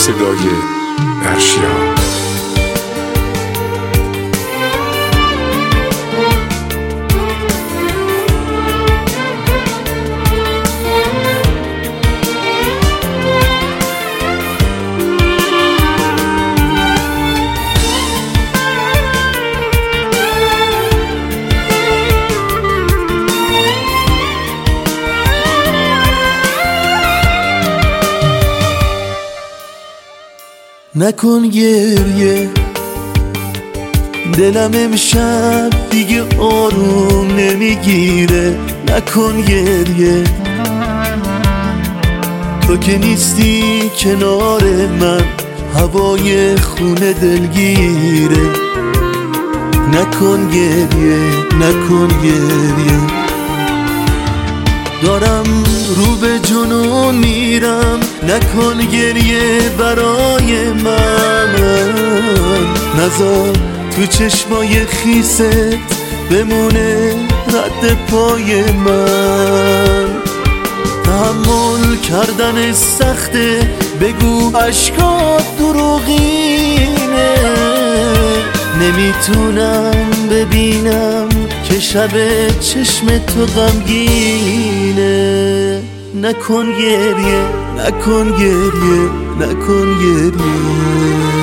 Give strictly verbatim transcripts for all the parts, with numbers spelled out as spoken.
صدای ارشیا. نکن گریه، دلم امشب دیگه آروم نمیگیره. نکن گریه، تو که نیستی کنار من، هوای خونه دلگیره. نکن گریه، نکن گریه، دارم رو به جنون میرم. نکن گریه برای من، نذار تو چشمای خیست بمونه رد پای من. تحمل کردن سخته، بگو اشکات دروغینه. نمیتونم ببینم که شب چشم تو غمگینه. نکن گریه، نکن گریه، نکن گریه.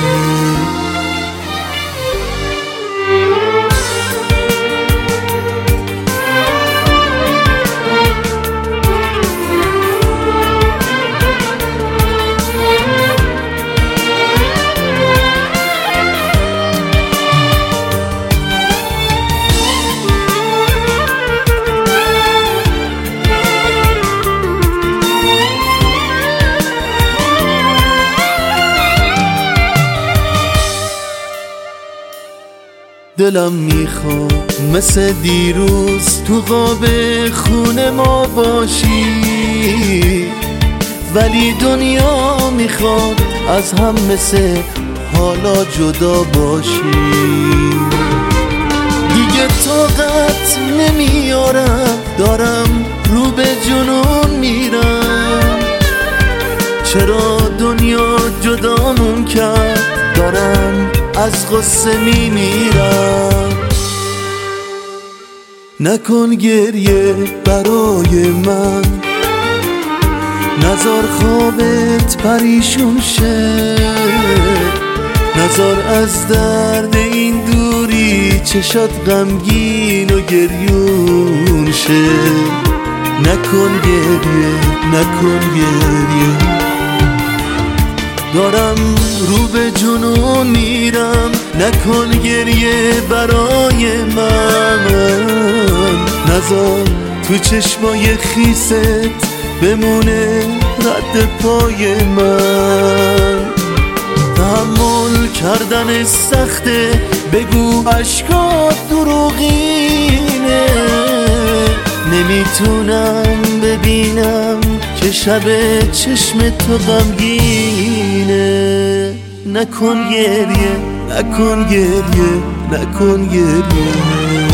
دلم میخواد مثل دیروز تو قاب خونه ما باشی، ولی دنیا میخواد از هم مثل حالا جدا باشی. دیگه طاقت نمیارم، دارم رو به جنون میرم. چرا دنیا جدامون کرد، دارم از غصه میمیرم. نکن گریه برای من، نذار خوابت پریشون شه. نذار از درد این دوری چشات غمگین و گریون شه. نکن گریه، نکن گریه، دارم رو به جنون میرم. نکن گریه برای من، نذار تو چشمای خیست بمونه رد پای من. تحمل کردن سخته، بگو اشکات دروغینه. نمیتونم ببینم که شب چشم تو غمگینه. نکن گریه، نکن گریه، نکن گریه.